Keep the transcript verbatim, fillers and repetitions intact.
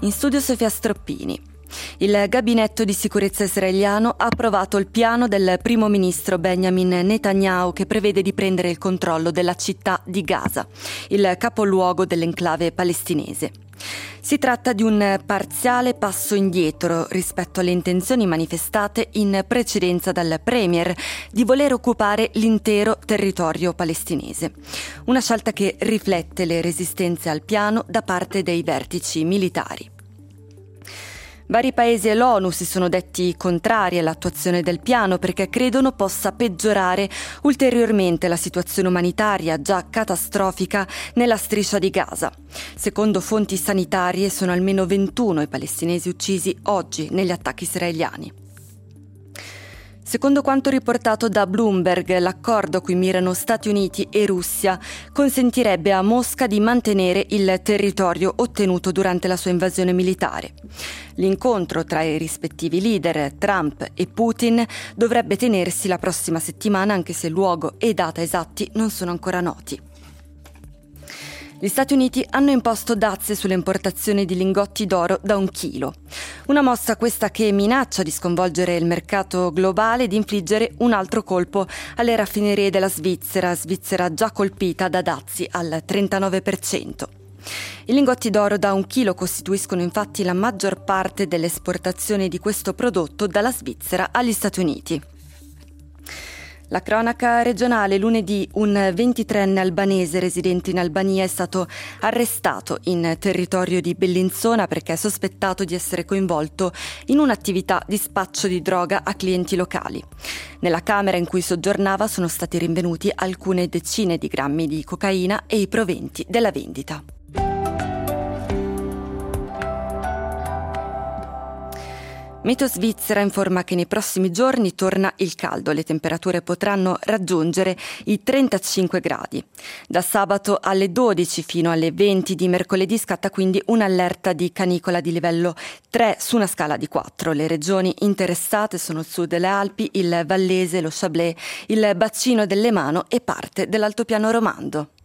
In studio Sofia Stroppini. Il gabinetto di sicurezza israeliano ha approvato il piano del primo ministro Benjamin Netanyahu che prevede di prendere il controllo della città di Gaza, il capoluogo dell'enclave palestinese. Si tratta di un parziale passo indietro rispetto alle intenzioni manifestate in precedenza dal premier di voler occupare l'intero territorio palestinese. Una scelta che riflette le resistenze al piano da parte dei vertici militari. Vari paesi e l'ONU si sono detti contrari all'attuazione del piano perché credono possa peggiorare ulteriormente la situazione umanitaria già catastrofica nella striscia di Gaza. Secondo fonti sanitarie sono almeno ventuno i palestinesi uccisi oggi negli attacchi israeliani. Secondo quanto riportato da Bloomberg, l'accordo a cui mirano Stati Uniti e Russia consentirebbe a Mosca di mantenere il territorio ottenuto durante la sua invasione militare. L'incontro tra i rispettivi leader, Trump e Putin, dovrebbe tenersi la prossima settimana, anche se luogo e data esatti non sono ancora noti. Gli Stati Uniti hanno imposto dazi sulle importazioni di lingotti d'oro da un chilo. Una mossa questa che minaccia di sconvolgere il mercato globale e di infliggere un altro colpo alle raffinerie della Svizzera, Svizzera già colpita da dazi al trentanove per cento. I lingotti d'oro da un chilo costituiscono infatti la maggior parte delle esportazioni di questo prodotto dalla Svizzera agli Stati Uniti. La cronaca regionale: lunedì un ventitreenne albanese residente in Albania è stato arrestato in territorio di Bellinzona perché è sospettato di essere coinvolto in un'attività di spaccio di droga a clienti locali. Nella camera in cui soggiornava sono stati rinvenuti alcune decine di grammi di cocaina e i proventi della vendita. Meteo Svizzera informa che nei prossimi giorni torna il caldo, le temperature potranno raggiungere i trentacinque gradi. Da sabato alle dodici fino alle venti di mercoledì scatta quindi un'allerta di canicola di livello tre su una scala di quattro. Le regioni interessate sono il sud delle Alpi, il Vallese, lo Chablais, il bacino del Lemano e parte dell'Altopiano Romando.